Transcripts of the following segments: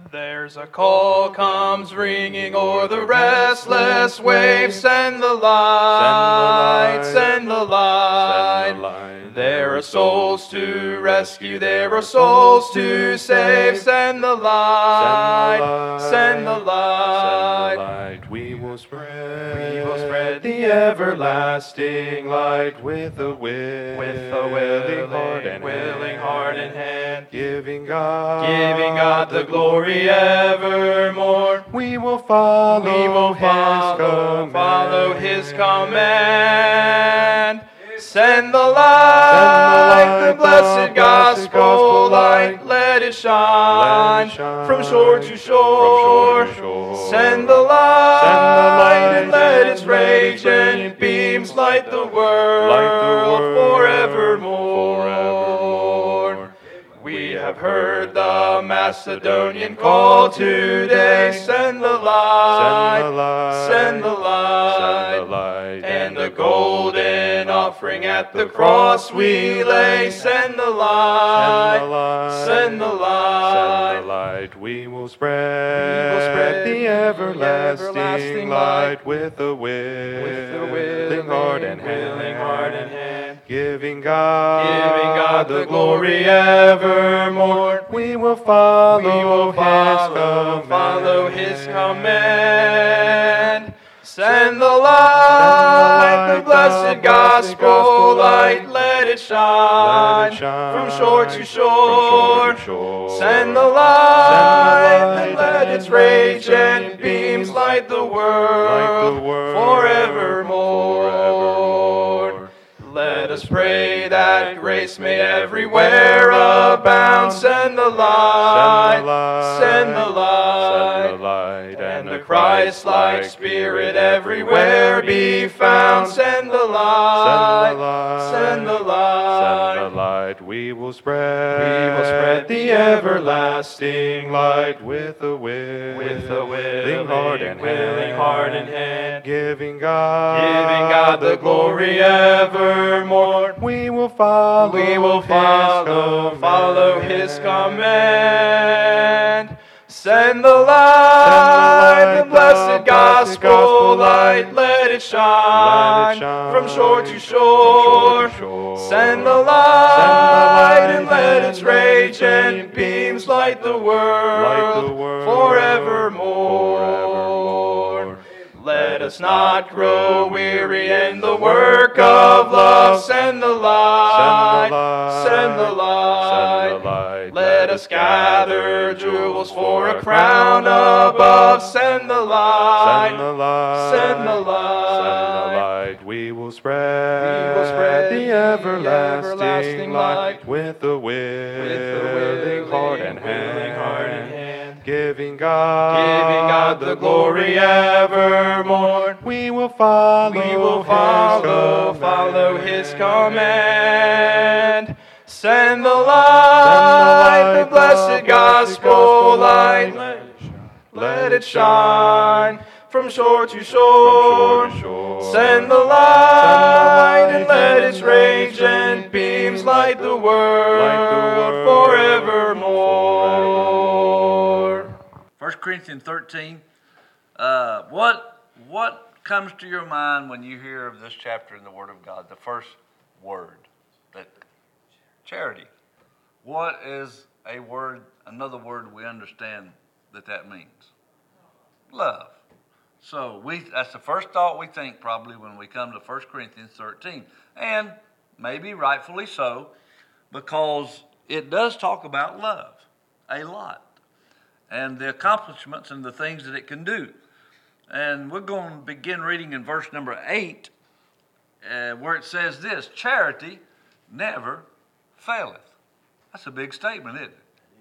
There's a call comes ringing o'er the restless waves. Send the light, send the light. There are souls to rescue, there are souls to save. Send the light, send the light. We will spread the everlasting light with a willing heart and hand, giving God the glory evermore. We will follow His command. Send the light, the blessed gospel light, let it shine from shore to shore. Send the light, and let its radiant beams light the world forevermore. We have heard the Macedonian call today. Send the light, send the light, and the golden offering at the cross we lay. Send the light, send the light. We will spread the everlasting light with a willing heart and hand, giving God the glory evermore. We will follow His command. Send the light, the blessed gospel light, let it shine from shore to shore. Send the light, and let its radiant beams light the world forevermore. Let us pray that grace may everywhere abound. Send the light, send the light, and the Christ-like Spirit everywhere be found. Send the light, send the light. We will spread the everlasting light with a willing heart and hand, giving God the glory evermore. We will follow His command. Send the light, the blessed gospel light, let it shine from shore to shore. Send the light, and let its radiant beams light the world forevermore. Let us not grow weary in the work of love. Send the light, send the light. Let us gather jewels for a crown above. Send the light, send the light. We will spread the everlasting light with a willing heart and hand, giving God the glory evermore. We will follow His command. Send the light, the blessed gospel light, let it shine from shore to shore. Send the light, and let its radiant beams light the world forevermore. 1 Corinthians 13. What comes to your mind when you hear of this chapter in the Word of God? The first word, that charity. What is a word? Another word we understand that means love. So that's the first thought we think probably when we come to 1 Corinthians 13, and maybe rightfully so, because it does talk about love a lot, and the accomplishments and the things that it can do. And we're going to begin reading in verse number 8, where it says this: charity never faileth. That's a big statement, isn't it?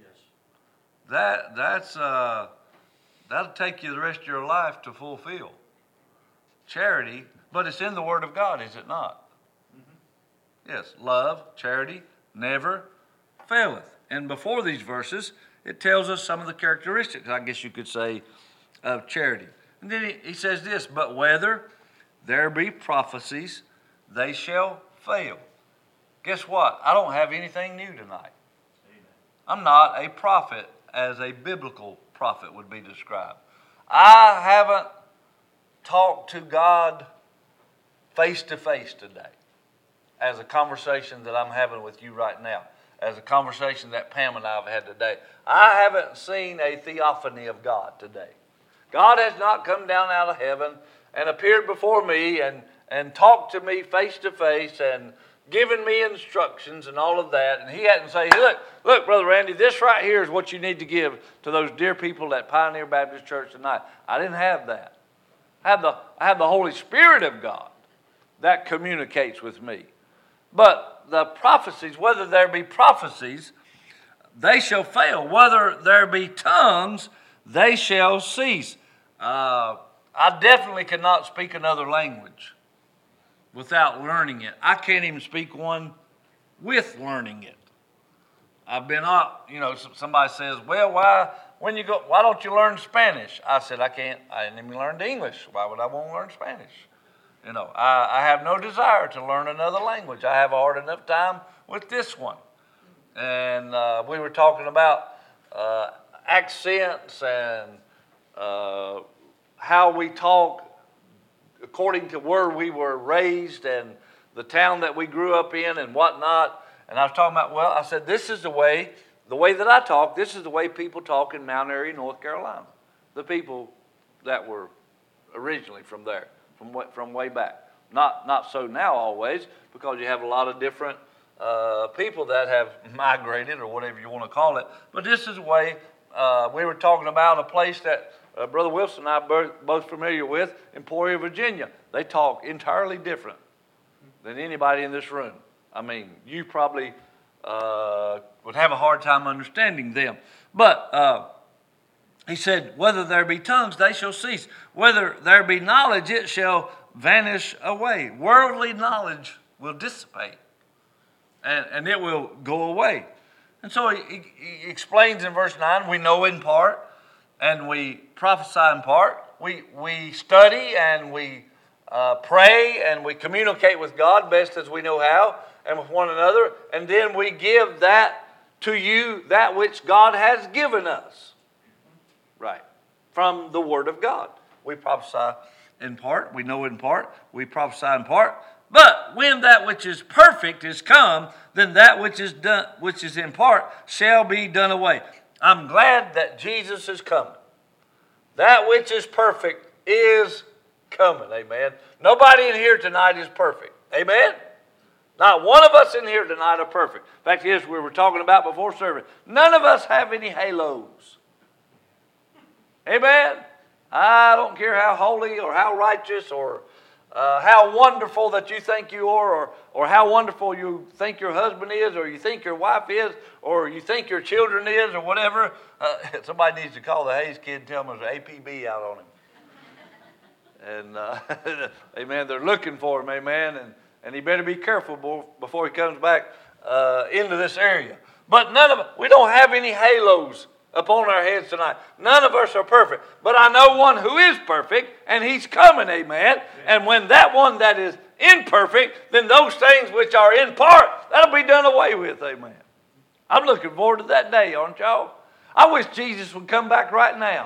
Yes. That'll take you the rest of your life to fulfill. Charity, but it's in the Word of God, is it not? Mm-hmm. Yes, love, charity, never faileth. And before these verses, it tells us some of the characteristics, I guess you could say, of charity. And then he says this: but whether there be prophecies, they shall fail. Guess what? I don't have anything new tonight. I'm not a prophet as a biblical prophet would be described. I haven't talked to God face to face today as a conversation that I'm having with you right now, as a conversation that Pam and I have had today. I haven't seen a theophany of God today. God has not come down out of heaven and appeared before me and talked to me face to face and given me instructions and all of that. And he hadn't said, hey, look, Brother Randy, this right here is what you need to give to those dear people at Pioneer Baptist Church tonight. I didn't have that. I have the Holy Spirit of God that communicates with me. But the prophecies, whether there be prophecies, they shall fail. Whether there be tongues, they shall cease. I definitely cannot speak another language without learning it. I can't even speak one with learning it. I've been up, somebody says, well, why don't you learn Spanish? I said, I didn't even learn English. Why would I want to learn Spanish? I have no desire to learn another language. I have a hard enough time with this one. And we were talking about accents and how we talk according to where we were raised and the town that we grew up in and whatnot. And I was talking about, I said, this is the way that I talk, this is the way people talk in Mount Airy, North Carolina. The people that were originally from there, from way back. Not so now always, because you have a lot of different people that have migrated or whatever you want to call it. But this is the way we were talking about a place that Brother Wilson and I are both familiar with, Emporia, Virginia. They talk entirely different than anybody in this room. I mean, you probably would have a hard time understanding them. But he said, whether there be tongues, they shall cease. Whether there be knowledge, it shall vanish away. Worldly knowledge will dissipate, and it will go away. And so he explains in verse 9, we know in part, and we prophesy in part. We study and we pray and we communicate with God best as we know how and with one another. And then we give that to you, that which God has given us. Right. From the Word of God. We prophesy in part. We know in part. We prophesy in part. But when that which is perfect is come, then that which is in part shall be done away. I'm glad that Jesus is coming. That which is perfect is coming. Amen. Nobody in here tonight is perfect. Amen. Not one of us in here tonight are perfect. In fact, yes, we were talking about before service. None of us have any halos. Amen. I don't care how holy or how righteous or how wonderful that you think you are, or how wonderful you think your husband is, or you think your wife is, or you think your children is, or whatever. Somebody needs to call the Hayes kid and tell him there's an APB out on him. And, amen, they're looking for him, amen, and he better be careful before he comes back into this area. But we don't have any halos upon our heads tonight. None of us are perfect. But I know one who is perfect, and he's coming, amen. And when that one that is imperfect, then those things which are in part, that'll be done away with, amen. I'm looking forward to that day, aren't y'all? I wish Jesus would come back right now.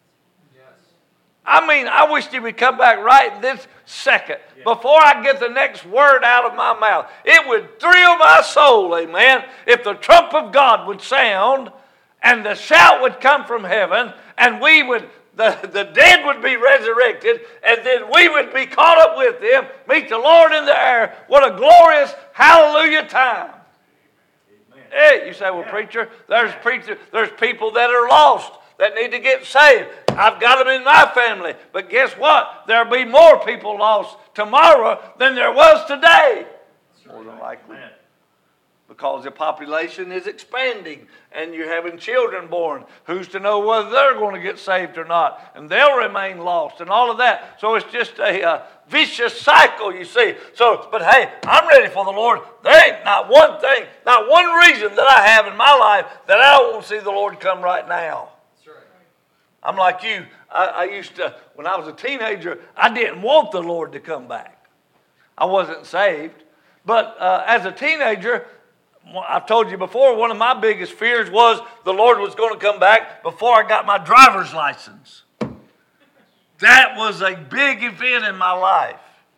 I mean, I wish he would come back right this second. Before I get the next word out of my mouth. It would thrill my soul, amen, if the trump of God would sound and the shout would come from heaven, and the dead would be resurrected, and then we would be caught up with them, meet the Lord in the air. What a glorious hallelujah time. Amen. Hey, you say, well, preacher, there's people that are lost that need to get saved. I've got them in my family. But guess what? There'll be more people lost tomorrow than there was today. More than likely. Amen. Because the population is expanding and you're having children born. Who's to know whether they're going to get saved or not? And they'll remain lost and all of that. So it's just a vicious cycle, you see. But hey, I'm ready for the Lord. There ain't not one thing, not one reason that I have in my life that I don't want to see the Lord come right now. That's right. I'm like you. I used to, when I was a teenager, I didn't want the Lord to come back. I wasn't saved. But as a teenager, I've told you before, one of my biggest fears was the Lord was going to come back before I got my driver's license. That was a big event in my life.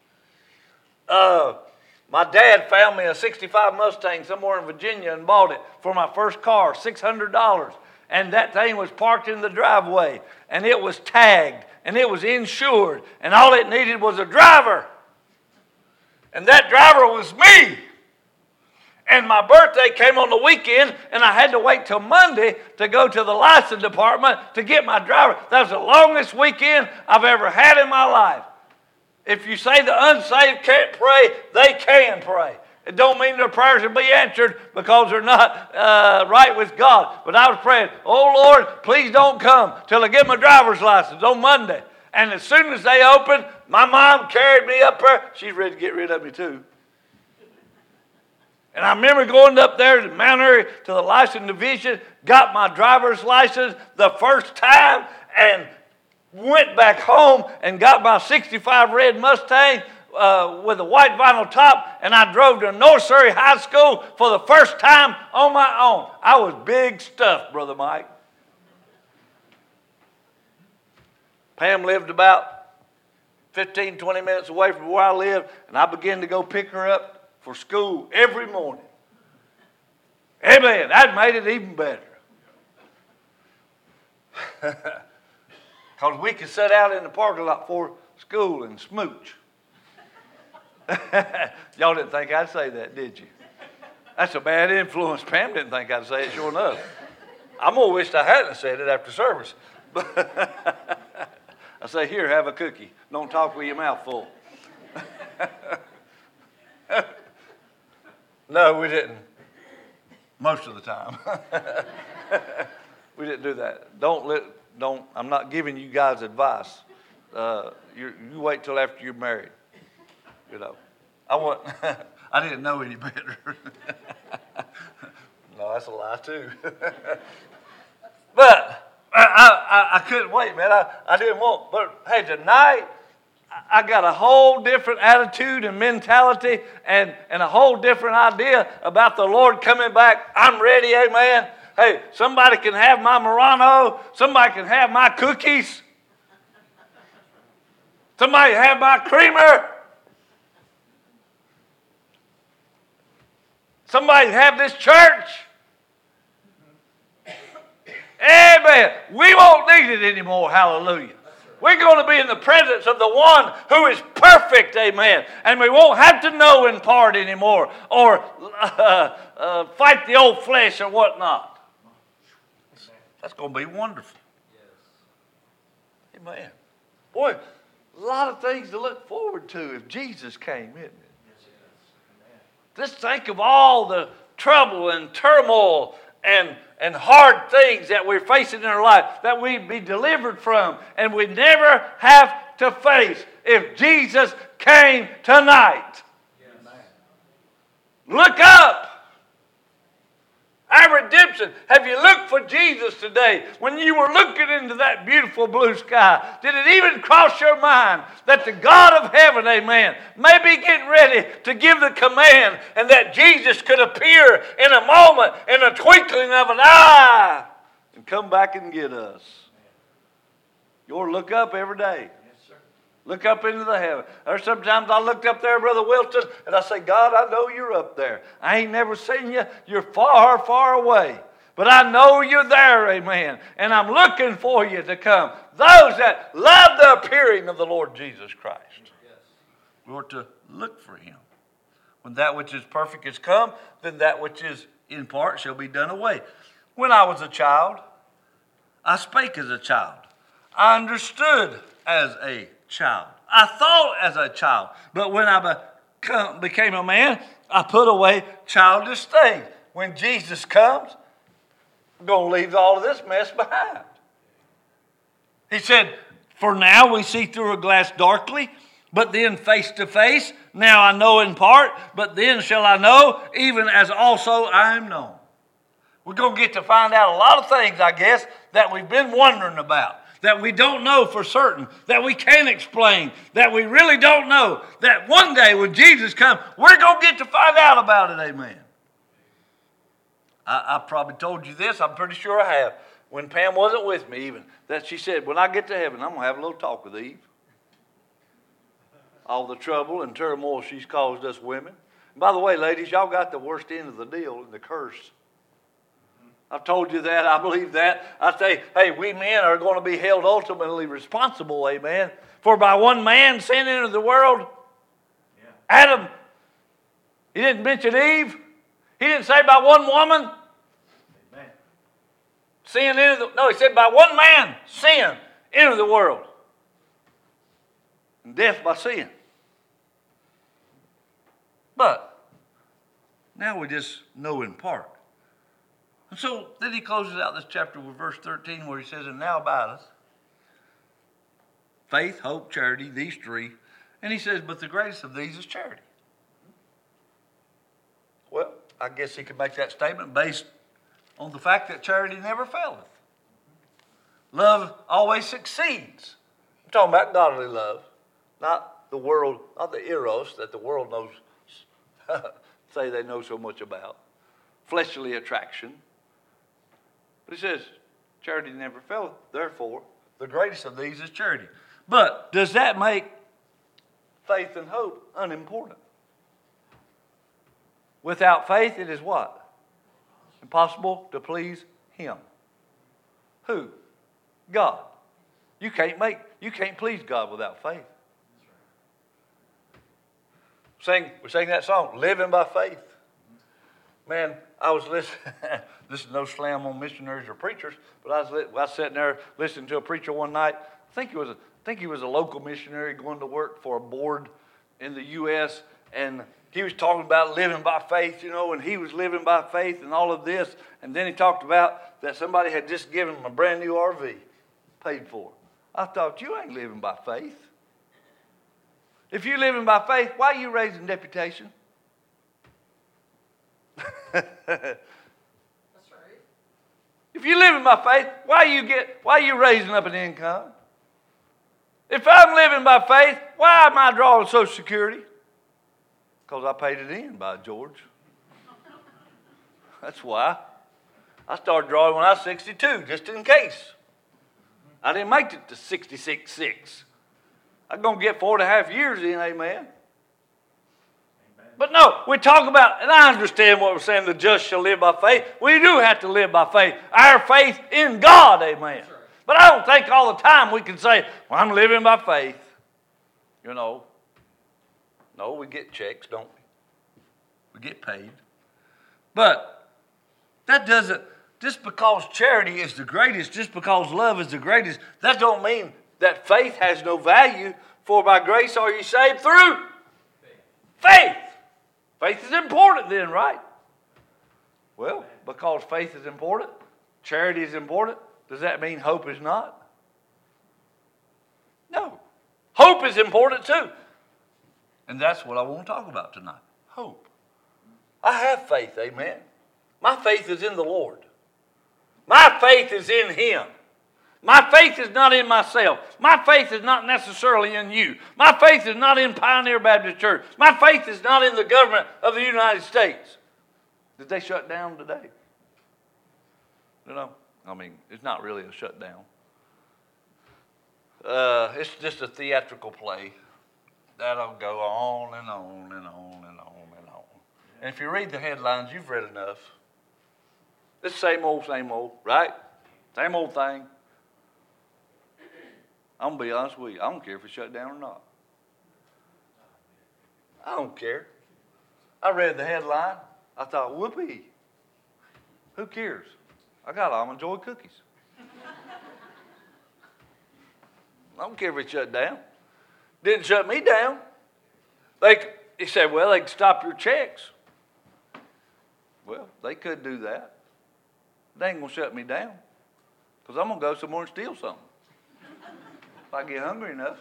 My dad found me a 65 Mustang somewhere in Virginia and bought it for my first car, $600. And that thing was parked in the driveway, and it was tagged, and it was insured, and all it needed was a driver. And that driver was me. And my birthday came on the weekend, and I had to wait till Monday to go to the license department to get my driver. That was the longest weekend I've ever had in my life. If you say the unsaved can't pray, they can pray. It don't mean their prayers will be answered because they're not right with God. But I was praying, oh Lord, please don't come till I get my driver's license on Monday. And as soon as they opened, my mom carried me up there. She's ready to get rid of me too. And I remember going up there to Mount Airy to the license division, got my driver's license the first time, and went back home and got my 65 red Mustang with a white vinyl top, and I drove to North Surrey High School for the first time on my own. I was big stuff, Brother Mike. Pam lived about 15, 20 minutes away from where I lived, and I began to go pick her up for school every morning. Amen. That made it even better. Because we could sit out in the parking lot for school and smooch. Y'all didn't think I'd say that, did you? That's a bad influence. Pam didn't think I'd say it, sure enough. I'm going to wish I hadn't said it after service. I say, here, have a cookie. Don't talk with your mouth full. No, we didn't. Most of the time. We didn't do that. I'm not giving you guys advice. You wait till after you're married. You know, I didn't know any better. No, that's a lie too. But I couldn't wait, man. I didn't want. But hey, tonight I got a whole different attitude and mentality and a whole different idea about the Lord coming back. I'm ready, amen. Hey, somebody can have my Murano. Somebody can have my cookies. Somebody have my creamer. Somebody have this church. Amen. We won't need it anymore. Hallelujah. We're going to be in the presence of the one who is perfect. Amen. And we won't have to know in part anymore or fight the old flesh or whatnot. That's going to be wonderful. Amen. Boy, a lot of things to look forward to if Jesus came, isn't it? Just think of all the trouble and turmoil and hard things that we're facing in our life that we'd be delivered from and we never have to face if Jesus came tonight. Yes. Look up. Our redemption. Have you looked for Jesus today? When you were looking into that beautiful blue sky, did it even cross your mind that the God of heaven, amen, may be getting ready to give the command and that Jesus could appear in a moment, in a twinkling of an eye, and come back and get us? You ought to look up every day. Look up into the heaven. There's sometimes I looked up there, Brother Wilton, and I say, God, I know you're up there. I ain't never seen you. You're far, far away. But I know you're there, amen. And I'm looking for you to come. Those that love the appearing of the Lord Jesus Christ. Yes. We ought to look for him. When that which is perfect is come, then that which is in part shall be done away. When I was a child, I spake as a child. I understood as a child. I thought as a child. But when I became a man, I put away childish things. When Jesus comes, I'm going to leave all of this mess behind. He said, for now we see through a glass darkly, but then face to face. Now I know in part, but then shall I know, even as also I am known. We're going to get to find out a lot of things, I guess, that we've been wondering about. That we don't know for certain, that we can't explain, that we really don't know, that one day when Jesus comes, we're going to get to find out about it, amen. I probably told you this. I'm pretty sure I have. When Pam wasn't with me even, that she said, when I get to heaven, I'm going to have a little talk with Eve. All the trouble and turmoil she's caused us women. And by the way, ladies, y'all got the worst end of the deal in the curse. I've told you that. I believe that. I say, hey, we men are going to be held ultimately responsible, amen. For by one man sin entered the world. Yeah. Adam, he didn't mention Eve. He didn't say by one woman. Amen. Sin entered no, he said by one man sin entered the world. And death by sin. But now we just know in part. And so then he closes out this chapter with verse 13 where he says, and now abideth faith, hope, charity, these three. And he says, but the greatest of these is charity. Well, I guess he could make that statement based on the fact that charity never faileth. Love always succeeds. I'm talking about godly love, not the world, not the eros that the world knows, say they know so much about. Fleshly attraction. But he says, charity never faileth. Therefore, the greatest of these is charity. But does that make faith and hope unimportant? Without faith, it is what? Impossible to please Him. Who? God. You can't please God without faith. We sang that song, Living by Faith. Man, I was listening. This is no slam on missionaries or preachers, but I was sitting there listening to a preacher one night. I think he was a local missionary going to work for a board in the U.S., and he was talking about living by faith, and he was living by faith and all of this. And then he talked about that somebody had just given him a brand new RV, paid for. I thought, you ain't living by faith. If you're living by faith, why are you raising deputation? That's right. If you're living by faith, why are you raising up an income? If I'm living by faith, why am I drawing Social Security? Because I paid it in, by George. That's why. I started drawing when I was 62, just in case. I didn't make it to 66.6. I'm going to get 4.5 years in, amen. But no, we talk about, and I understand what we're saying, the just shall live by faith. We do have to live by faith. Our faith in God, amen. But I don't think all the time we can say, well, I'm living by faith. No, we get checks, don't we? We get paid. But that doesn't, just because charity is the greatest, just because love is the greatest, that don't mean that faith has no value. For by grace are you saved through faith. Faith is important then, right? Well, because faith is important, charity is important, does that mean hope is not? No. Hope is important too. And that's what I want to talk about tonight. Hope. I have faith, amen. My faith is in the Lord. My faith is in Him. My faith is not in myself. My faith is not necessarily in you. My faith is not in Pioneer Baptist Church. My faith is not in the government of the United States. Did they shut down today? It's not really a shutdown. It's just a theatrical play. That'll go on and on and on and on and on. And if you read the headlines, you've read enough. It's same old, right? Same old thing. I'm going to be honest with you. I don't care if it's shut down or not. I don't care. I read the headline. I thought, whoopee. Who cares? I got Almond Joy cookies. I don't care if it's shut down. Didn't shut me down. He said, well, they can stop your checks. Well, they could do that. They ain't going to shut me down. Because I'm going to go somewhere and steal something. If I get hungry enough.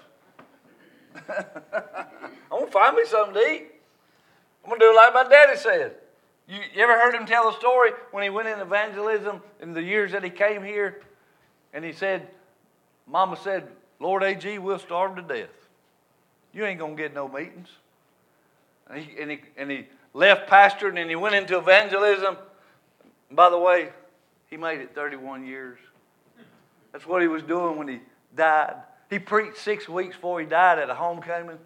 I'm going to find me something to eat. I'm going to do like my daddy said. You ever heard him tell a story when he went in evangelism in the years that he came here? And he said, Mama said, Lord AG, we'll starve to death. You ain't going to get no meetings. And he left pastoring and he went into evangelism. And by the way, he made it 31 years. That's what he was doing when he died. He preached 6 weeks before he died at a homecoming.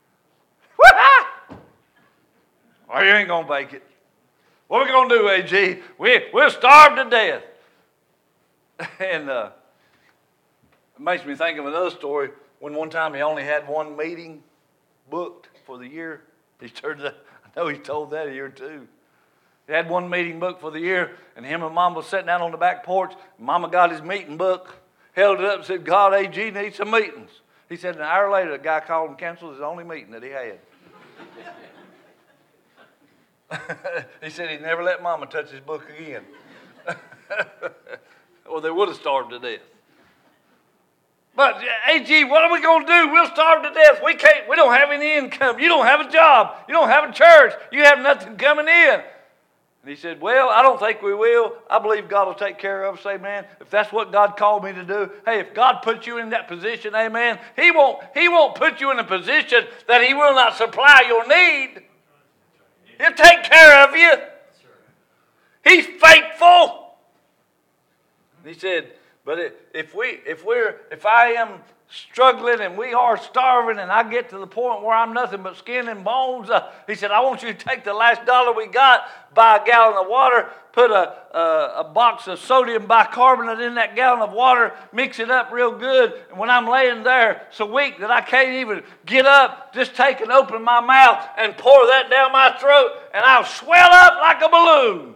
Or you ain't going to make it. What are we going to do, AG? We'll starve to death. And it makes me think of another story. When one time he only had one meeting booked for the year. I know he told that here too. He had one meeting booked for the year, and him and Mama was sitting down on the back porch. Mama got his meeting book, held it up and said, God, AG needs some meetings. He said an hour later, the guy called and canceled his only meeting that he had. He said he'd never let Mama touch his book again. Or they would have starved to death. But, AG, what are we going to do? We'll starve to death. We don't have any income. You don't have a job. You don't have a church. You have nothing coming in. And he said, well, I don't think we will. I believe God will take care of us, amen. If that's what God called me to do, hey, if God puts you in that position, amen, He won't put you in a position that He will not supply your need. He'll take care of you. He's faithful. And he said, but if I am struggling and we are starving and I get to the point where I'm nothing but skin and bones, he said, I want you to take the last dollar we got, buy a gallon of water, put a box of sodium bicarbonate in that gallon of water, mix it up real good, and when I'm laying there so weak that I can't even get up, just take and open my mouth and pour that down my throat, and I'll swell up like a balloon.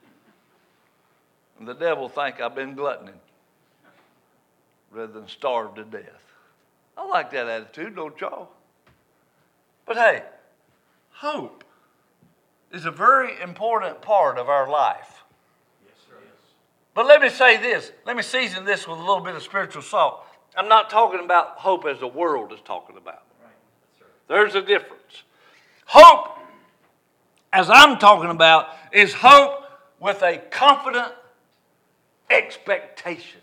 And the devil think I've been gluttoning rather than starve to death. I like that attitude, don't y'all? But hey, hope is a very important part of our life. Yes, sir. But let me say this. Let me season this with a little bit of spiritual salt. I'm not talking about hope as the world is talking about. Right. Yes, sir. There's a difference. Hope, as I'm talking about, is hope with a confident expectation.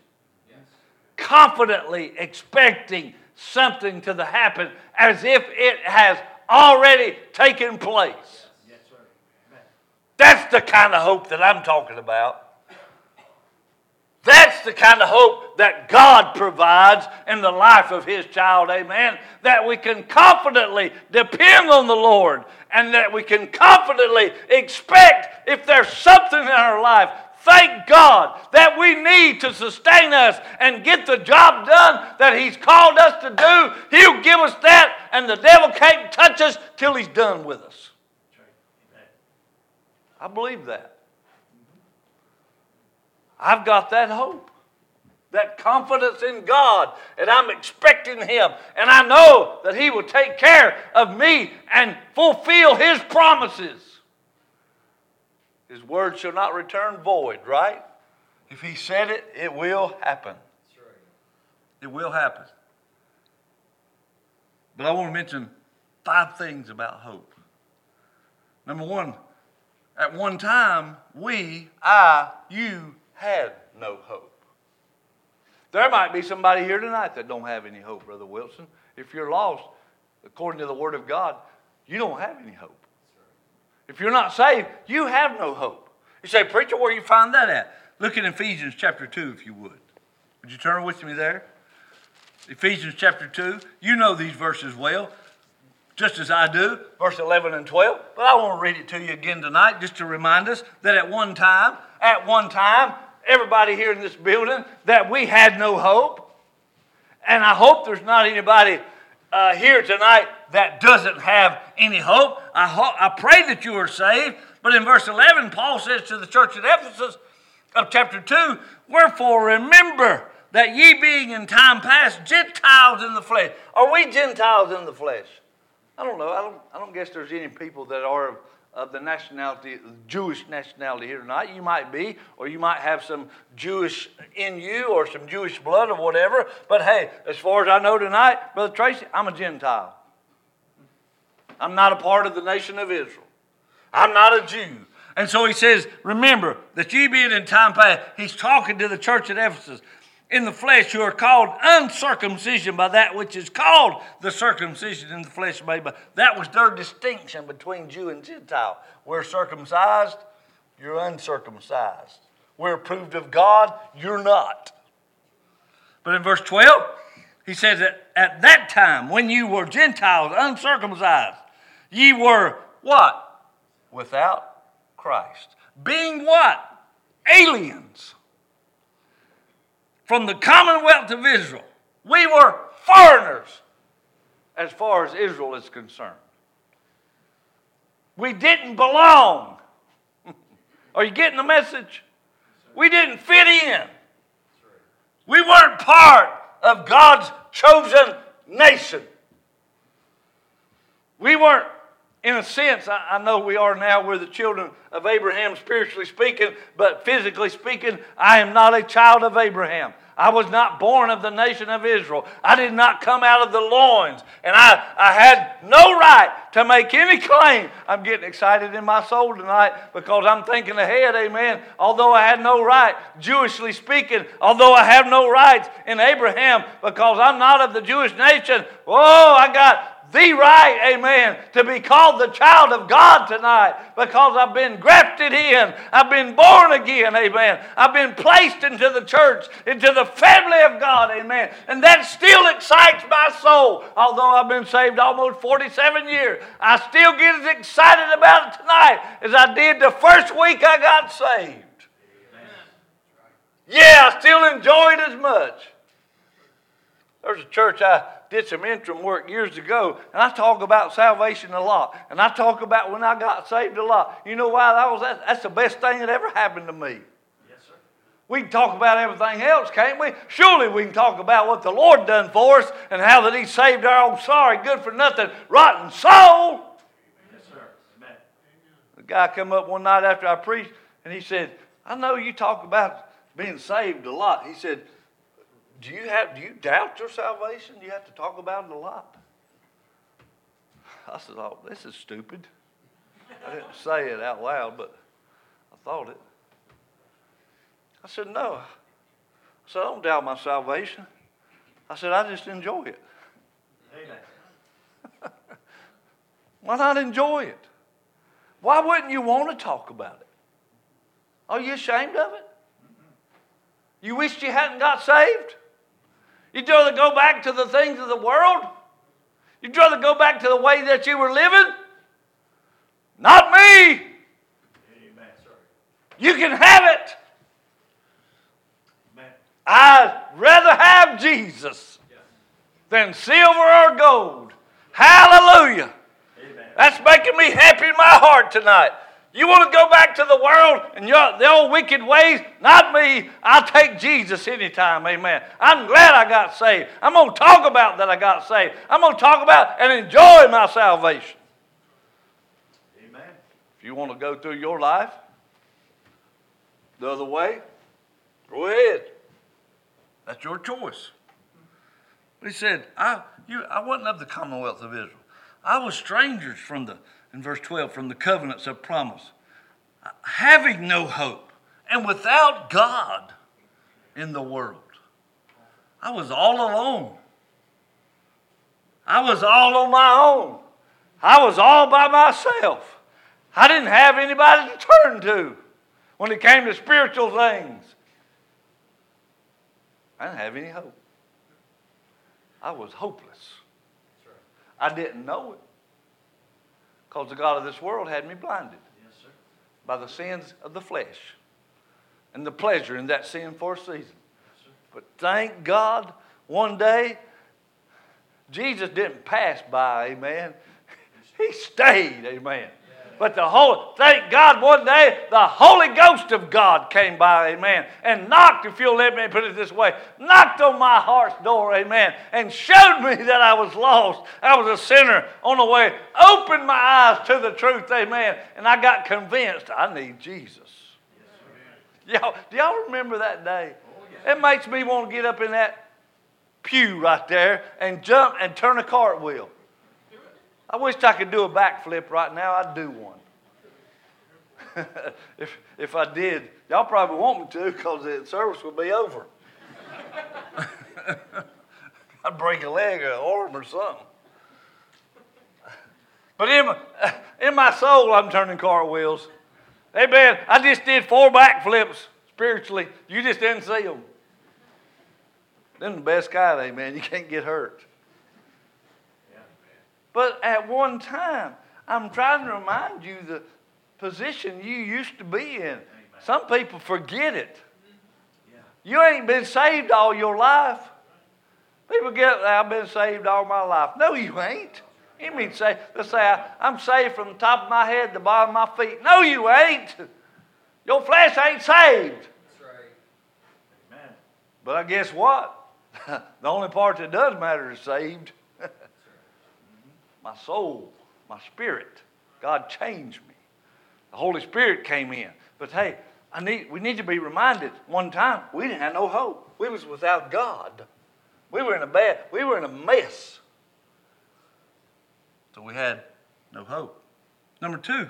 Confidently expecting something to happen as if it has already taken place. Yes, sir. That's the kind of hope that I'm talking about. That's the kind of hope that God provides in the life of His child, amen. That we can confidently depend on the Lord and that we can confidently expect if there's something in our life, thank God, that we need to sustain us and get the job done that He's called us to do. He'll give us that, and the devil can't touch us till He's done with us. I believe that. I've got that hope, that confidence in God, and I'm expecting Him, and I know that He will take care of me and fulfill His promises. His word shall not return void, right? If He said it, it will happen. That's right. It will happen. But I want to mention 5 things about hope. Number 1, at one time, you had no hope. There might be somebody here tonight that don't have any hope, Brother Wilson. If you're lost, according to the Word of God, you don't have any hope. If you're not saved, you have no hope. You say, preacher, where do you find that at? Look at Ephesians chapter 2, if you would. Would you turn with me there? Ephesians chapter 2. You know these verses well, just as I do, verse 11 and 12. But I want to read it to you again tonight, just to remind us that at one time, everybody here in this building, that we had no hope. And I hope there's not anybody here tonight that doesn't have any hope. I pray that you are saved. But in verse 11, Paul says to the church at Ephesus of chapter 2, wherefore remember that ye being in time past Gentiles in the flesh. Are we Gentiles in the flesh? I don't know. I don't guess there's any people that are of the nationality, Jewish nationality here tonight. You might be, or you might have some Jewish in you or some Jewish blood or whatever. But hey, as far as I know tonight, Brother Tracy, I'm a Gentile. I'm not a part of the nation of Israel. I'm not a Jew. And so he says, remember that ye being in time past, he's talking to the church at Ephesus, in the flesh who are called uncircumcision by that which is called the circumcision in the flesh made by. That was their distinction between Jew and Gentile. We're circumcised, you're uncircumcised. We're approved of God. You're not. But in verse 12, he says that at that time, when you were Gentiles, uncircumcised, ye were what? Without Christ. Being what? Aliens from the commonwealth of Israel. We were foreigners as far as Israel is concerned. We didn't belong. Are you getting the message? We didn't fit in. We weren't part of God's chosen nation. We weren't, in a sense, I know we are now, we're the children of Abraham spiritually speaking, but physically speaking, I am not a child of Abraham. I was not born of the nation of Israel. I did not come out of the loins. And I had no right to make any claim. I'm getting excited in my soul tonight because I'm thinking ahead, amen. Although I had no right, Jewishly speaking, although I have no rights in Abraham because I'm not of the Jewish nation, I got the right, amen, to be called the child of God tonight because I've been grafted in. I've been born again, amen. I've been placed into the church, into the family of God, amen. And that still excites my soul. Although I've been saved almost 47 years, I still get as excited about it tonight as I did the first week I got saved. Yeah, I still enjoy it as much. There's a church I did some interim work years ago, and I talk about salvation a lot, and I talk about when I got saved a lot. You know why? That's the best thing that ever happened to me. Yes, sir. We can talk about everything else, can't we? Surely we can talk about what the Lord done for us and how that He saved our old sorry, good-for-nothing, rotten soul. Yes, sir. Amen. The guy come up one night after I preached, and he said, I know you talk about being saved a lot. He said, Do you doubt your salvation? Do you have to talk about it a lot? I said, this is stupid. I didn't say it out loud, but I thought it. I said, no. I said, I don't doubt my salvation. I said, I just enjoy it. Amen. Why not enjoy it? Why wouldn't you want to talk about it? Are you ashamed of it? You wished you hadn't got saved? You'd rather go back to the things of the world? You'd rather go back to the way that you were living? Not me. Amen, sir. You can have it. Amen. I'd rather have Jesus than silver or gold. Hallelujah. Amen. That's making me happy in my heart tonight. You want to go back to the world and the old wicked ways? Not me. I'll take Jesus anytime, amen. I'm glad I got saved. I'm going to talk about that I got saved. I'm going to talk about and enjoy my salvation. Amen. If you want to go through your life the other way, go ahead. That's your choice. But he said, I wasn't of the commonwealth of Israel. I was strangers in verse 12, from the covenants of promise, having no hope, and without God in the world. I was all alone. I was all on my own. I was all by myself. I didn't have anybody to turn to when it came to spiritual things. I didn't have any hope. I was hopeless. I didn't know it. Because the God of this world had me blinded. Yes, sir. By the sins of the flesh and the pleasure in that sin for a season. Yes, sir. But thank God, one day, Jesus didn't pass by, amen. He stayed, amen. But thank God, one day, the Holy Ghost of God came by, amen, and knocked, if you'll let me put it this way, knocked on my heart's door, amen, and showed me that I was lost. I was a sinner on the way, opened my eyes to the truth, amen, and I got convinced I need Jesus. Do y'all remember that day? It makes me want to get up in that pew right there and jump and turn a cartwheel. I wished I could do a backflip right now. I'd do one. if I did, y'all probably want me to because the service would be over. I'd break a leg or an arm or something. But in my soul, I'm turning cartwheels. Amen. I just did 4 backflips, spiritually, you just didn't see them. Then the best kind, amen. You can't get hurt. But at one time, I'm trying to remind you the position you used to be in. Some people forget it. You ain't been saved all your life. People get, I've been saved all my life. No, you ain't. You mean say, let's say I'm saved from the top of my head to the bottom of my feet. No, you ain't. Your flesh ain't saved. That's right. Amen. But I guess what? The only part that does matter is saved. My soul, my spirit. God changed me. The Holy Spirit came in. But hey, we need to be reminded, one time we didn't have no hope. We was without God. We were in a mess. So we had no hope. Number two,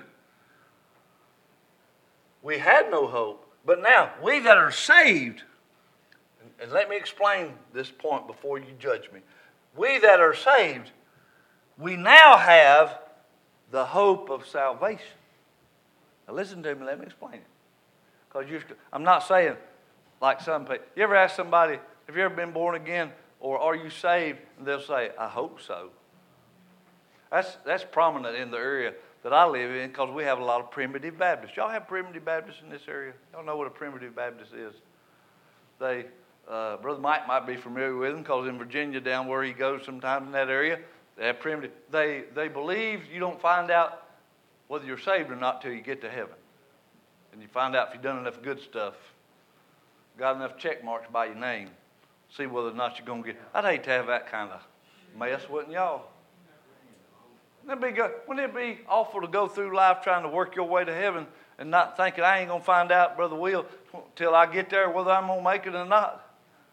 we had no hope. But now, we that are saved, and let me explain this point before you judge me. We that are saved, we now have the hope of salvation. Now listen to me, let me explain it. Because I'm not saying like some people. You ever ask somebody, have you ever been born again or are you saved? And they'll say, I hope so. That's prominent in the area that I live in because we have a lot of primitive Baptists. Y'all have primitive Baptists in this area? Y'all know what a primitive Baptist is? Brother Mike might be familiar with them because in Virginia down where he goes sometimes in that area, they have primitive. They believe you don't find out whether you're saved or not till you get to heaven. And you find out if you've done enough good stuff, got enough check marks by your name, see whether or not you're going to get. I'd hate to have that kind of mess, wouldn't y'all? Wouldn't it be awful to go through life trying to work your way to heaven and not thinking I ain't going to find out, Brother Will, till I get there whether I'm going to make it or not?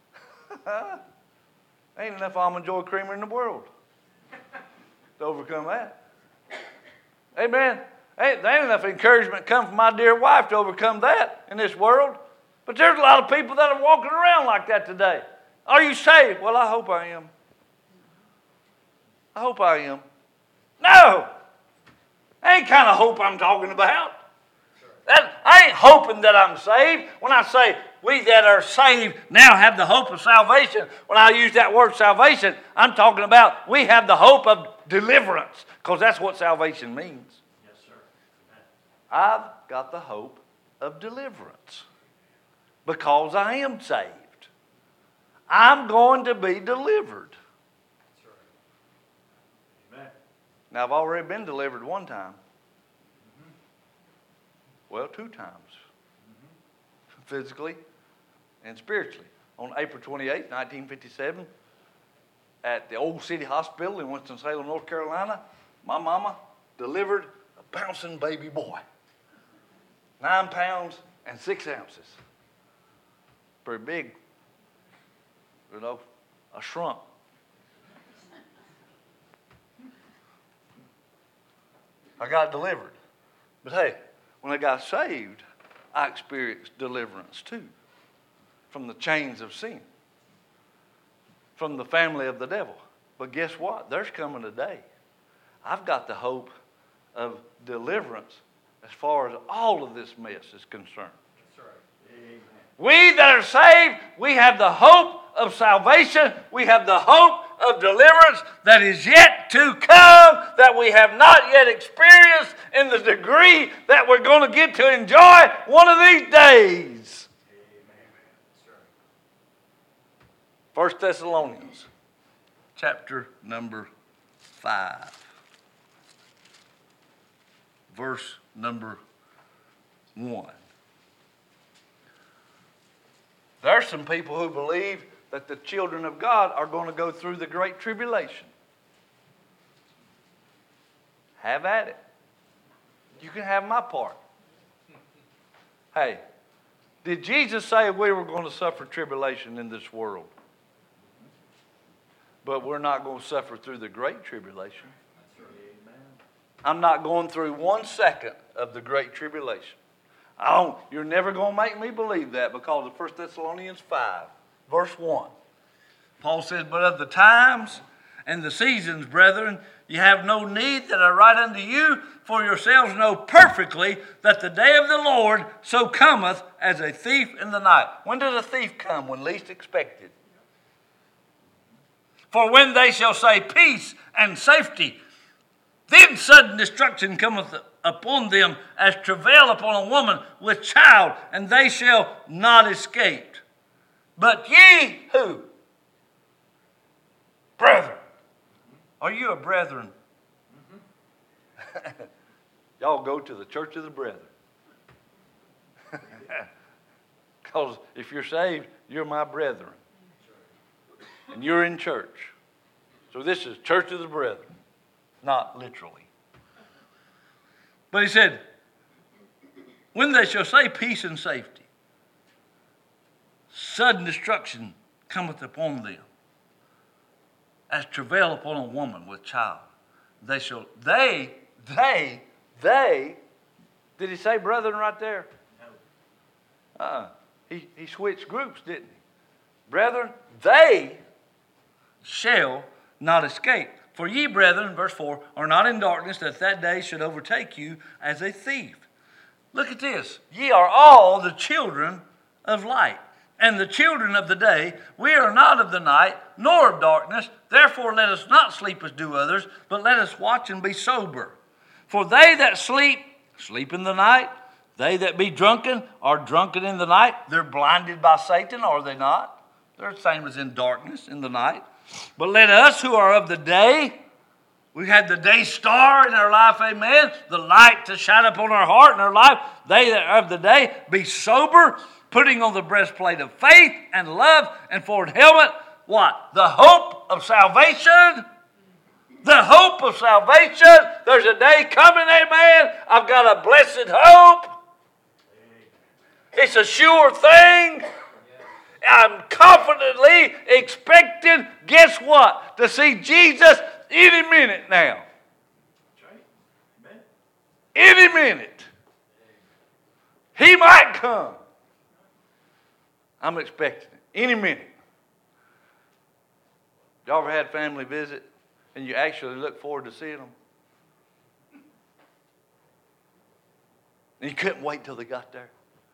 Ain't enough almond joy creamer in the world to overcome that. Amen. There ain't enough encouragement come from my dear wife to overcome that in this world. But there's a lot of people that are walking around like that today. Are you saved? Well, I hope I am. I hope I am. No! That ain't kind of hope I'm talking about. I ain't hoping that I'm saved. When I say we that are saved now have the hope of salvation, when I use that word salvation, I'm talking about we have the hope of deliverance because that's what salvation means. Yes, sir. I've got the hope of deliverance because I am saved. I'm going to be delivered. That's right. Amen. Now, I've already been delivered one time. Well, 2 times. Physically and spiritually. On April 28, 1957, at the Old City Hospital in Winston-Salem, North Carolina, my mama delivered a bouncing baby boy. 9 pounds and 6 ounces. Pretty big. You know, a shrunk. I got delivered. But hey, when I got saved, I experienced deliverance too. From the chains of sin. From the family of the devil. But guess what? There's coming a day. I've got the hope of deliverance as far as all of this mess is concerned. That's right. Amen. We that are saved, we have the hope of salvation. We have the hope of deliverance that is yet to come, that we have not yet experienced in the degree that we're going to get to enjoy one of these days. Amen. 1 Thessalonians, chapter number 5, verse number 1. There are some people who believe that the children of God are going to go through the Great Tribulation. Have at it. You can have my part. Hey, did Jesus say we were going to suffer tribulation in this world? But we're not going to suffer through the Great Tribulation. I'm not going through 1 second of the Great Tribulation. You're never going to make me believe that because of 1 Thessalonians 5, verse 1. Paul says, but of the times and the seasons, brethren. You have no need that I write unto you, for yourselves know perfectly that the day of the Lord so cometh as a thief in the night. When does a thief come? When least expected. For when they shall say peace and safety, then sudden destruction cometh upon them as travail upon a woman with child, and they shall not escape. But ye, who? Brethren. Are you a brethren? Y'all go to the church of the brethren. Because if you're saved, you're my brethren. And you're in church. So this is church of the brethren. Not literally. But he said, when they shall say peace and safety, sudden destruction cometh upon them, as travail upon a woman with child. They, did he say brethren right there? No. He switched groups, didn't he? Brethren, they shall not escape. For ye, brethren, verse 4, are not in darkness, that day should overtake you as a thief. Look at this. Ye are all the children of light, and the children of the day. We are not of the night, nor of darkness. Therefore let us not sleep as do others, but let us watch and be sober. For they that sleep, sleep in the night. They that be drunken are drunken in the night. They're blinded by Satan, are they not? They're the same as in darkness in the night. But let us who are of the day, we had the day star in our life, amen, the light to shine upon our heart and our life. They that are of the day, be sober, putting on the breastplate of faith and love, and for an helmet, what? The hope of salvation. The hope of salvation. There's a day coming, amen. I've got a blessed hope. It's a sure thing. I'm confidently expecting, guess what? To see Jesus any minute now. Any minute. He might come. I'm expecting it. Any minute. Y'all ever had family visit and you actually look forward to seeing them? And you couldn't wait till they got there?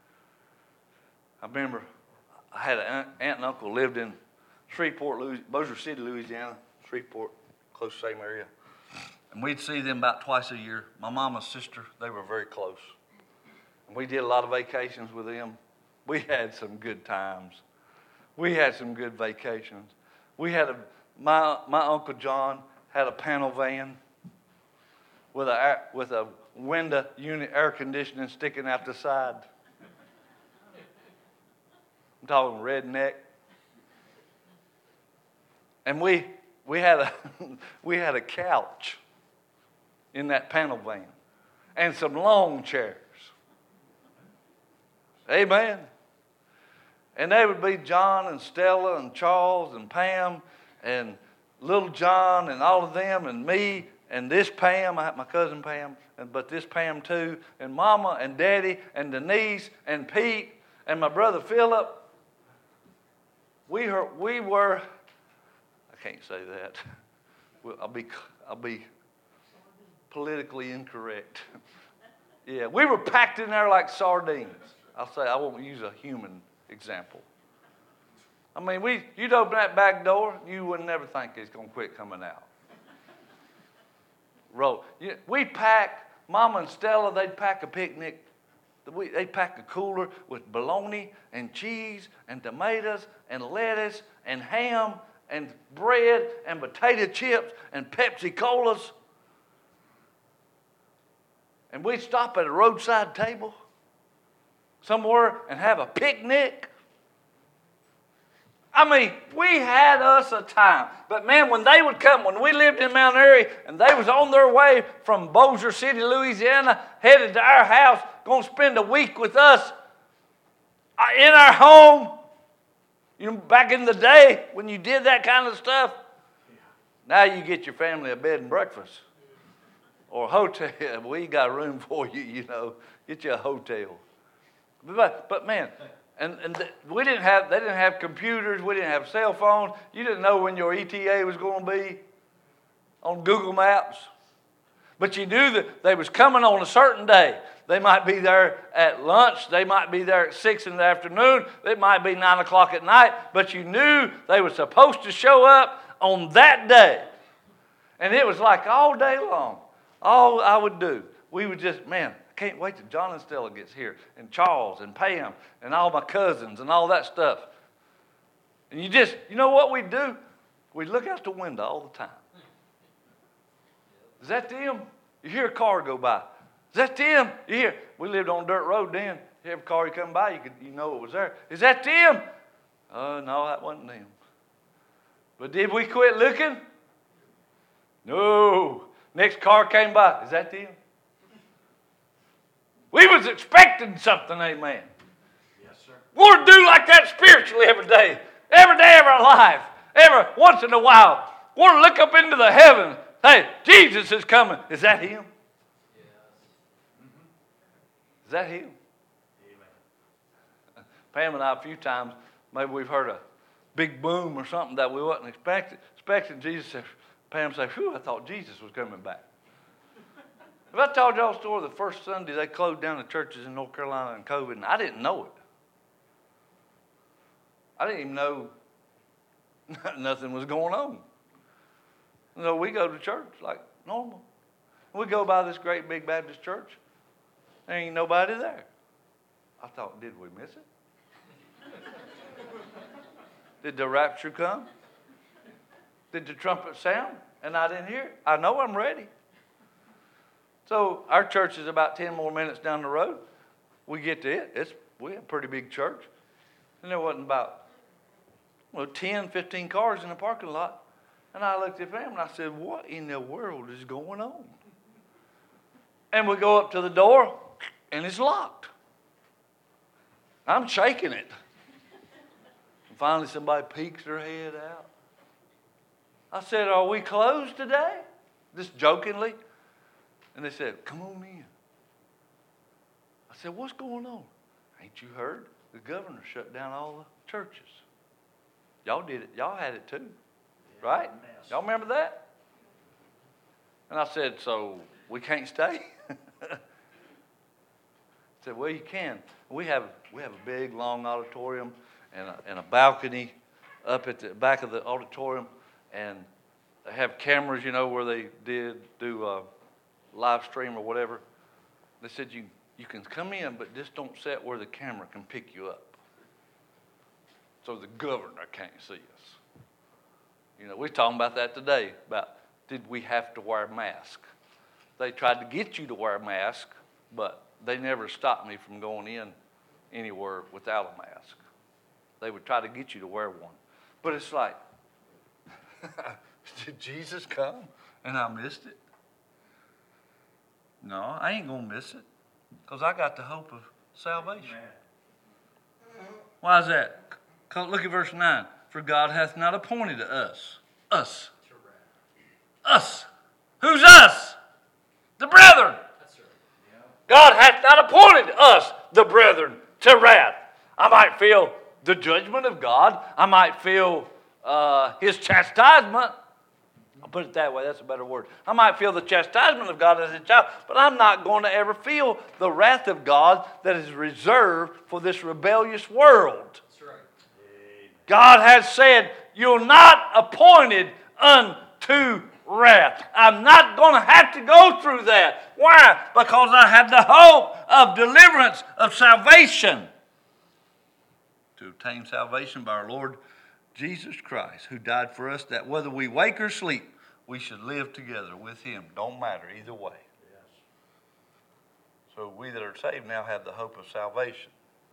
I remember I had an aunt and uncle lived in Shreveport, Bossier City, Louisiana. Shreveport, close to the same area. And we'd see them about twice a year. My mama's sister, they were very close. And we did a lot of vacations with them. We had some good times. We had some good vacations. We had my Uncle John had a panel van with a window unit air conditioning sticking out the side. I'm talking redneck. And we had a couch in that panel van and some lawn chairs. Amen. And they would be John and Stella and Charles and Pam and little John and all of them and me and this Pam. I had my cousin Pam, but this Pam too, and Mama and Daddy and Denise and Pete and my brother Philip. We were. I can't say that. I'll be politically incorrect. Yeah, we were packed in there like sardines. I won't use a human example. I mean, you'd open that back door, you would never think it's going to quit coming out. We pack, Mama and Stella, they'd pack a picnic. They'd pack a cooler with bologna and cheese and tomatoes and lettuce and ham and bread and potato chips and Pepsi Colas. And we'd stop at a roadside table somewhere and have a picnic. I mean, we had us a time. But man, when they would come, when we lived in Mount Airy and they was on their way from Bossier City, Louisiana, headed to our house, going to spend a week with us in our home. You know, back in the day when you did that kind of stuff, now you get your family a bed and breakfast or a hotel. We got room for you, you know. Get you a hotel. But man, they didn't have computers. We didn't have cell phones. You didn't know when your ETA was going to be. on Google Maps. But you knew that they was coming on a certain day. They might be there at lunch. They might be there at 6 in the afternoon. It might be 9 o'clock at night. But you knew they were supposed to show up on that day. And it was like all day long. All I would do, we would just, man, I can't wait till John and Stella gets here. And Charles and Pam and all my cousins and all that stuff. And you know what we'd do? We'd look out the window all the time. Is that them? You hear a car go by. Is that them? You hear? We lived on a dirt road then. Every car you come by, you know it was there. Is that them? Oh, no, that wasn't them. But did we quit looking? No. Next car came by. Is that them? We was expecting something, amen. Yes, sir. We're to do like that spiritually every day of our life. Every once in a while, we're to look up into the heaven. Hey, Jesus is coming. Is that him? Yes. Is that him? Amen. Pam and I, a few times, maybe we've heard a big boom or something that we wasn't expecting. Jesus said, Pam said, "Whew, I thought Jesus was coming back." If I told y'all a story, the first Sunday they closed down the churches in North Carolina in COVID, and I didn't know it. I didn't even know nothing was going on. So we go to church like normal. We go by this great big Baptist church. There ain't nobody there. I thought, did we miss it? Did the rapture come? Did the trumpet sound? And I didn't hear it. I know I'm ready. So our church is about 10 more minutes down the road. We get to it. We're a pretty big church. And there wasn't about 10, 15 cars in the parking lot. And I looked at Pam and I said, what in the world is going on? And we go up to the door and it's locked. I'm shaking it. And finally somebody peeks their head out. I said, are we closed today? Just jokingly. And they said, come on in. I said, what's going on? Ain't you heard? The governor shut down all the churches. Y'all did it. Y'all had it too. Right? Y'all remember that? And I said, so we can't stay? I said, well, you can. We have a big, long auditorium and a balcony up at the back of the auditorium. And they have cameras, where they did do live stream or whatever. They said, you can come in, but just don't sit where the camera can pick you up. So the governor can't see us. We're talking about that today, about did we have to wear a mask? They tried to get you to wear a mask, but they never stopped me from going in anywhere without a mask. They would try to get you to wear one. But it's like, did Jesus come and I missed it? No, I ain't going to miss it because I got the hope of salvation. Amen. Why is that? Look at verse 9. For God hath not appointed us. Us. Who's us? The brethren. That's right. Yeah. God hath not appointed us, the brethren, to wrath. I might feel the judgment of God. I might feel his chastisement. I'll put it that way. That's a better word. I might feel the chastisement of God as a child, but I'm not going to ever feel the wrath of God that is reserved for this rebellious world. That's right. Amen. God has said, you're not appointed unto wrath. I'm not going to have to go through that. Why? Because I have the hope of deliverance, of salvation. To obtain salvation by our Lord Jesus Christ, who died for us, that whether we wake or sleep, we should live together with him. Don't matter either way. Yes. So we that are saved now have the hope of salvation.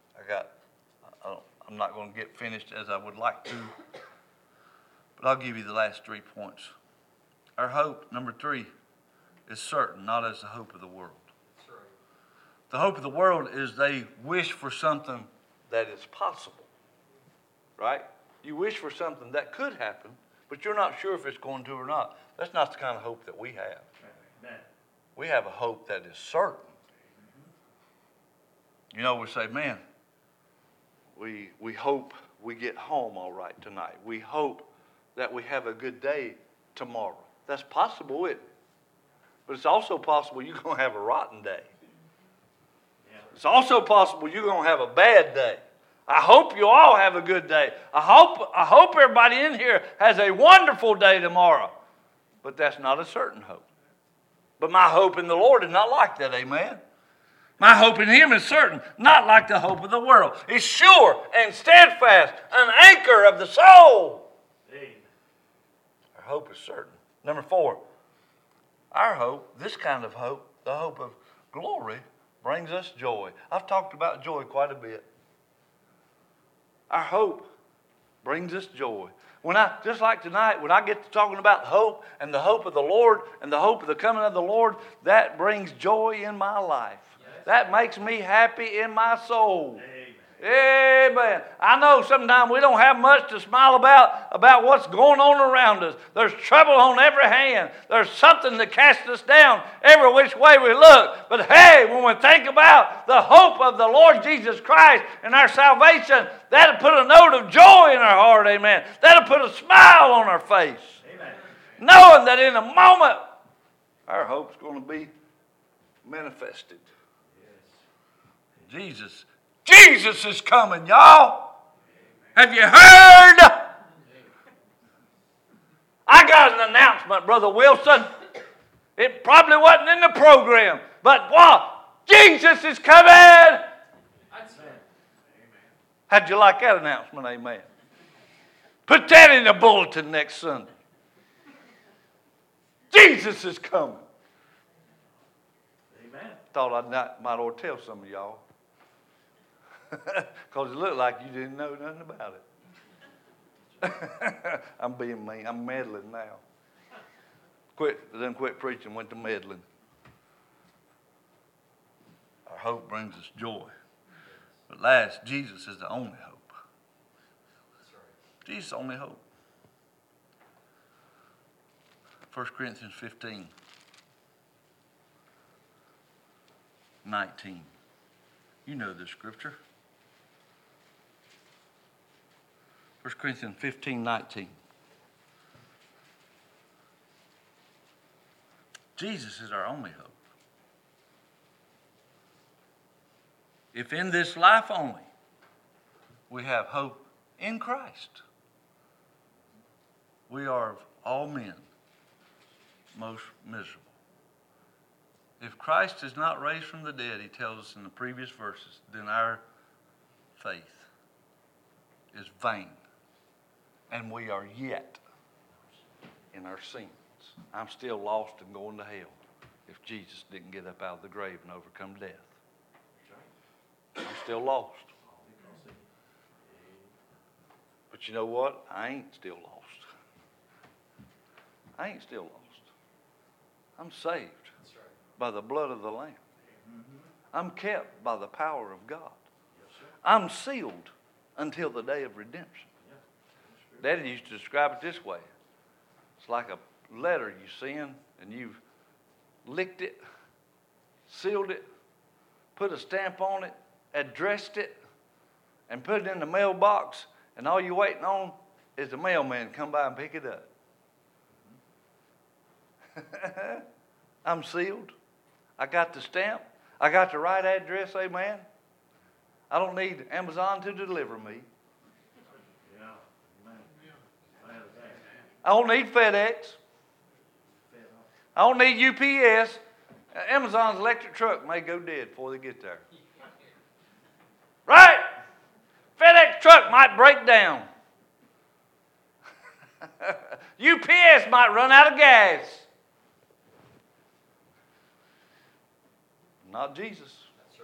I'm not going to get finished as I would like to, but I'll give you the last 3 points. Our hope, number 3, is certain, not as the hope of the world. That's right. The hope of the world is they wish for something that is possible, right? You wish for something that could happen, but you're not sure if it's going to or not. That's not the kind of hope that we have. Amen. We have a hope that is certain. We say, man, we hope we get home all right tonight. We hope that we have a good day tomorrow. That's possible, isn't it? But it's also possible you're going to have a rotten day. It's also possible you're going to have a bad day. I hope you all have a good day. I hope everybody in here has a wonderful day tomorrow. But that's not a certain hope. But my hope in the Lord is not like that, amen? My hope in Him is certain, not like the hope of the world. It's sure and steadfast, an anchor of the soul. Amen. Our hope is certain. Number 4, our hope, this kind of hope, the hope of glory, brings us joy. I've talked about joy quite a bit. Our hope brings us joy. Just like tonight, when I get to talking about hope and the hope of the Lord and the hope of the coming of the Lord, that brings joy in my life. Yes. That makes me happy in my soul. Amen. I know sometimes we don't have much to smile about what's going on around us. There's trouble on every hand. There's something that casts us down every which way we look. But hey, when we think about the hope of the Lord Jesus Christ and our salvation, that'll put a note of joy in our heart, amen. That'll put a smile on our face. Amen. Knowing that in a moment, our hope's going to be manifested. Yes. Jesus is coming, y'all. Have you heard? I got an announcement, Brother Wilson. It probably wasn't in the program, but what? Jesus is coming. How'd you like that announcement? Amen. Put that in the bulletin next Sunday. Jesus is coming. Amen. Thought I might ought to tell some of y'all. Because it looked like you didn't know nothing about it. I'm being mean. I'm meddling now. Quit preaching, went to meddling. Our hope brings us joy. But last, Jesus is the only hope. Jesus is the only hope. 1 Corinthians 15, 19. You know this scripture. 1 Corinthians 15, 19. Jesus is our only hope. If in this life only we have hope in Christ, we are of all men most miserable. If Christ is not raised from the dead, he tells us in the previous verses, then our faith is vain. And we are yet in our sins. I'm still lost and going to hell if Jesus didn't get up out of the grave and overcome death. I'm still lost. But you know what? I ain't still lost. I ain't still lost. I'm saved by the blood of the Lamb. I'm kept by the power of God. I'm sealed until the day of redemption. Daddy used to describe it this way. It's like a letter you send and you've licked it, sealed it, put a stamp on it, addressed it, and put it in the mailbox, and all you're waiting on is the mailman to come by and pick it up. I'm sealed. I got the stamp. I got the right address, amen. I don't need Amazon to deliver me. I don't need FedEx. I don't need UPS. Amazon's electric truck may go dead before they get there. Right? FedEx truck might break down. UPS might run out of gas. Not Jesus.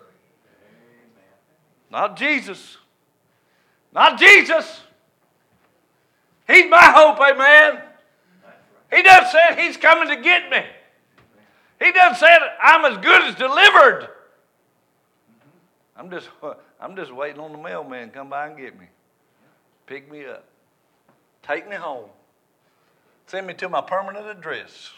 Not Jesus. Not Jesus. He's my hope, amen. He done said he's coming to get me. He done said I'm as good as delivered. I'm just waiting on the mailman to come by and get me. Pick me up. Take me home. Send me to my permanent address.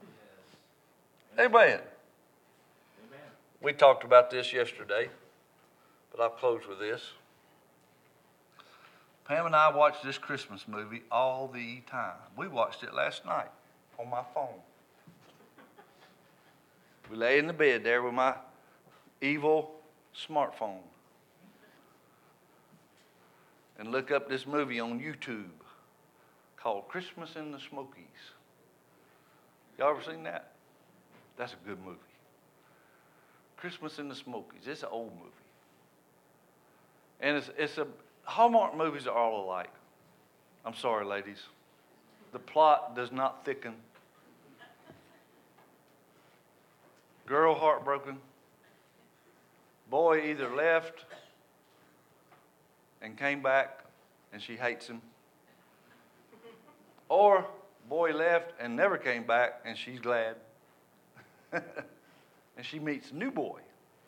Amen. We talked about this yesterday, but I'll close with this. Pam and I watched this Christmas movie all the time. We watched it last night on my phone. We lay in the bed there with my evil smartphone and look up this movie on YouTube called Christmas in the Smokies. Y'all ever seen that? That's a good movie. Christmas in the Smokies. It's an old movie. And Hallmark movies are all alike. I'm sorry, ladies. The plot does not thicken. Girl heartbroken. Boy either left and came back and she hates him. Or boy left and never came back and she's glad. And she meets a new boy.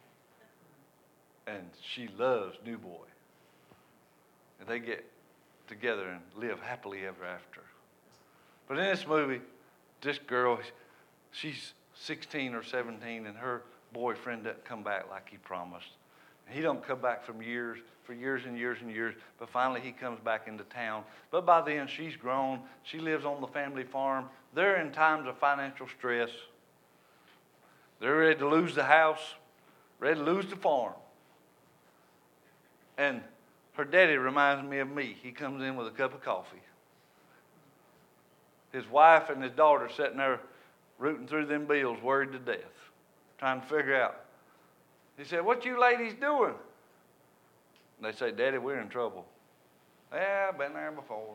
And she loves new boy. And they get together and live happily ever after. But in this movie, this girl, she's 16 or 17, and her boyfriend doesn't come back like he promised. And he don't come back for years and years and years, but finally he comes back into town. But by then, she's grown. She lives on the family farm. They're in times of financial stress. They're ready to lose the house, ready to lose the farm. And her daddy reminds me of me. He comes in with a cup of coffee. His wife and his daughter sitting there rooting through them bills, worried to death, trying to figure out. He said, "What you ladies doing?" And they say, "Daddy, we're in trouble." "Yeah, I've been there before."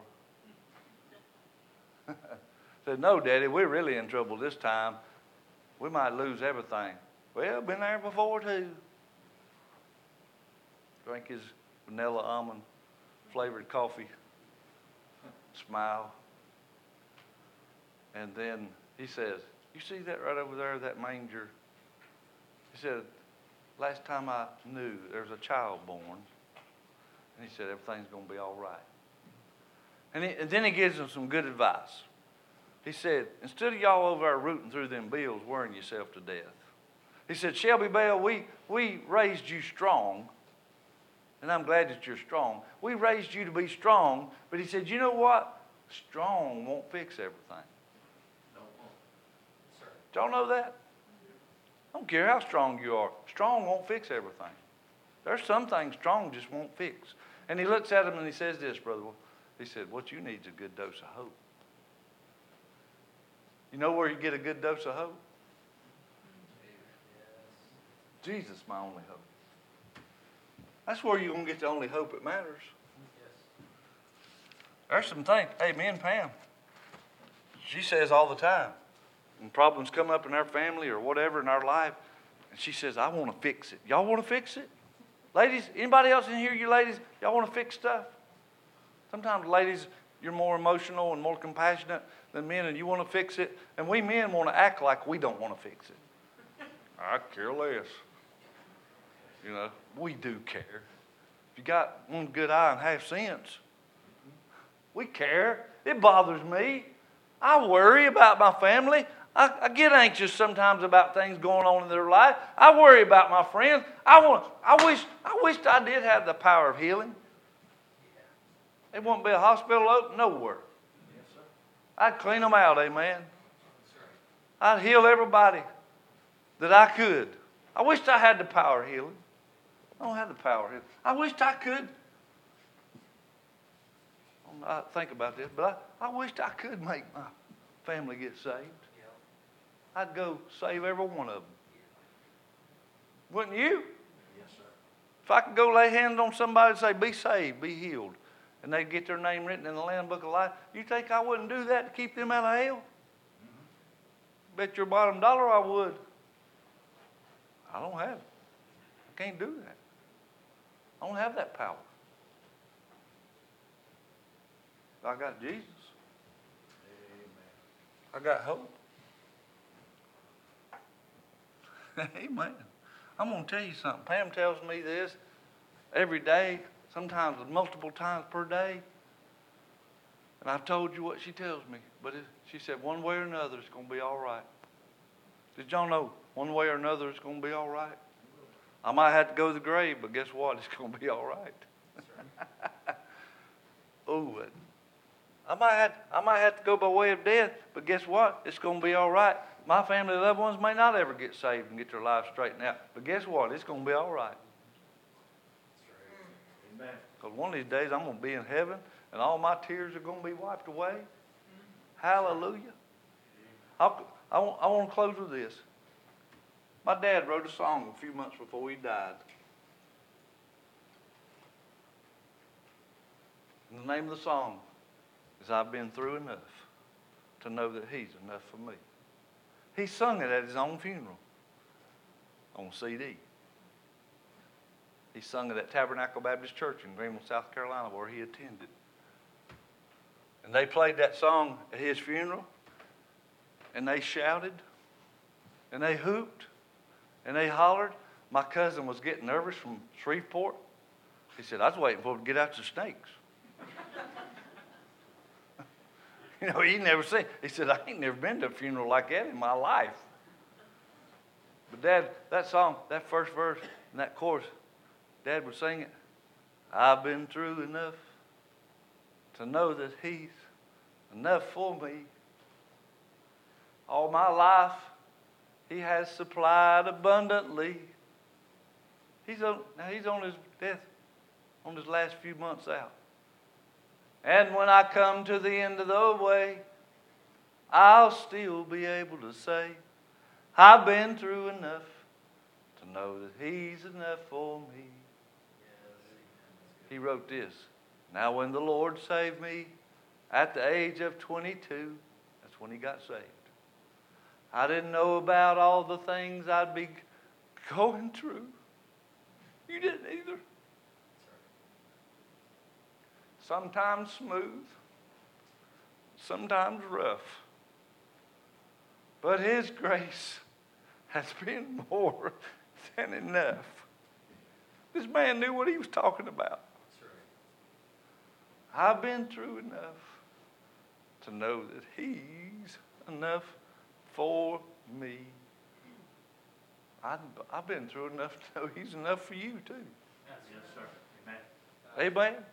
I said, "No, Daddy, we're really in trouble this time. We might lose everything." "Well, been there before too." Drink his vanilla almond flavored coffee. Smile. And then he says, "You see that right over there, that manger?" He said, "Last time I knew, there's a child born." And he said, "Everything's going to be all right." And then he gives them some good advice. He said, "Instead of y'all over there rooting through them bills, worrying yourself to death," he said, "Shelby Bell, we raised you strong, and I'm glad that you're strong. We raised you to be strong," but he said, "You know what? Strong won't fix everything." Did y'all know that? I don't care how strong you are. Strong won't fix everything. There's some things strong just won't fix. And he looks at him and he says this, Brother. He said, "What you need is a good dose of hope." You know where you get a good dose of hope? Jesus, my only hope. That's where you're going to get the only hope that matters. There's some things. Hey, me and Pam, she says all the time, when problems come up in our family or whatever in our life, and she says, "I want to fix it." Y'all want to fix it? Ladies, anybody else in here, you ladies, y'all want to fix stuff? Sometimes ladies, you're more emotional and more compassionate than men, and you want to fix it. And we men want to act like we don't want to fix it. I care less. You know, we do care. If you got one good eye and half sense, we care. It bothers me. I worry about my family. I get anxious sometimes about things going on in their life. I worry about my friends. I wish I did have the power of healing. There won't be a hospital open nowhere. I'd clean them out, amen. I'd heal everybody that I could. I wished I had the power of healing. I don't have the power of healing. I wished I could. I think about this, but I wished I could make my family get saved. I'd go save every one of them. Wouldn't you? Yes, sir. If I could go lay hands on somebody and say, "Be saved, be healed," and they'd get their name written in the Lamb Book of Life, you think I wouldn't do that to keep them out of hell? Bet your bottom dollar I would. I don't have it. I can't do that. I don't have that power. I got Jesus. Amen. I got hope. Amen. I'm going to tell you something. Pam tells me this every day, sometimes multiple times per day. And I've told you what she tells me. But she said, one way or another, it's going to be all right. Did y'all know one way or another, it's going to be all right? I might have to go to the grave, but guess what? It's going to be all right. Oh, I might have to go by way of death, but guess what? It's going to be all right. My family and loved ones may not ever get saved and get their lives straightened out, but guess what? It's going to be all right. Amen. Because one of these days I'm going to be in heaven, and all my tears are going to be wiped away. Hallelujah. I want to close with this. My dad wrote a song a few months before he died. And the name of the song is I've Been Through Enough to Know That He's Enough for Me. He sung it at his own funeral on CD. He sung it at Tabernacle Baptist Church in Greenville, South Carolina, where he attended. And they played that song at his funeral, and they shouted, and they hooped, and they hollered. My cousin was getting nervous from Shreveport. He said, I was waiting for him to get out the snakes. You know, he never seen. He said, I ain't never been to a funeral like that in my life. But Dad, that song, that first verse and that chorus, Dad would sing it. I've been through enough to know that He's enough for me. All my life, He has supplied abundantly. He's on his death, on his last few months out. And when I come to the end of the way, I'll still be able to say, I've been through enough to know that He's enough for me. He wrote this. Now when the Lord saved me at the age of 22, that's when He got saved. I didn't know about all the things I'd be going through. You didn't either. Sometimes smooth, sometimes rough. But His grace has been more than enough. This man knew what he was talking about. I've been through enough to know that He's enough for me. I've been through enough to know He's enough for you too. Yes, sir. Amen. Amen.